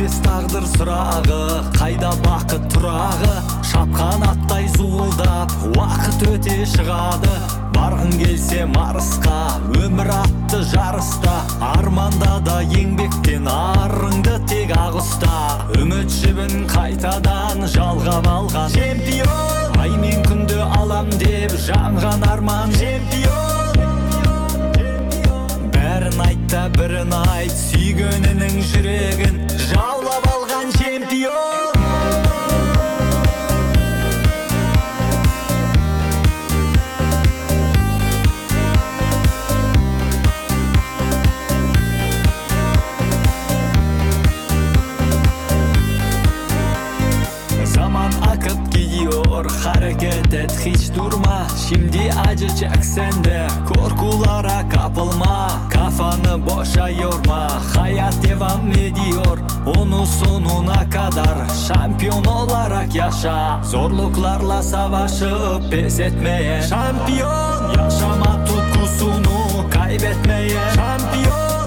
белгісіз тағдыр сұрағы, қайда бақыт тұрағы, шапқан аттай зуылдап уақыт өте шығады. Барғың келсе Марсқа, өмір атты жарыста, арманда да еңбектен арыңды тек ағыста. Үміт жібін қайтадан жалғап алған чемпион, ай мен күнді алам деп жанған арман чемпион. Бәрін айт та бірін айт, сүйгенінің жүрегін жаулап алған чемпион. Zaman akıp gidiyor, hareket et hiç durma. Şimdi acıyacak sende, korkulara kapılma. Kafanı boşa yorma, hayat devam ediyor. Onu sonuna kadar şampiyon olarak yaşa. Zorluklarla savaşıp pes etmeye şampiyon. Yaşama tutkusunu kaybetmeye şampiyon.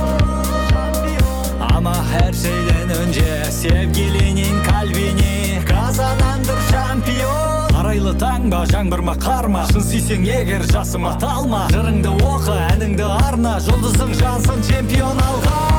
Ama her şeyden önce sevgilinin kalbini kazanandır şampiyon. Арайлы таң ба, жаңбыр ма, қар ма, шын сүйсең егер жасыма талма. Жырыңды оқы, әніңді арна, жұлдызың жансın чемпион алға.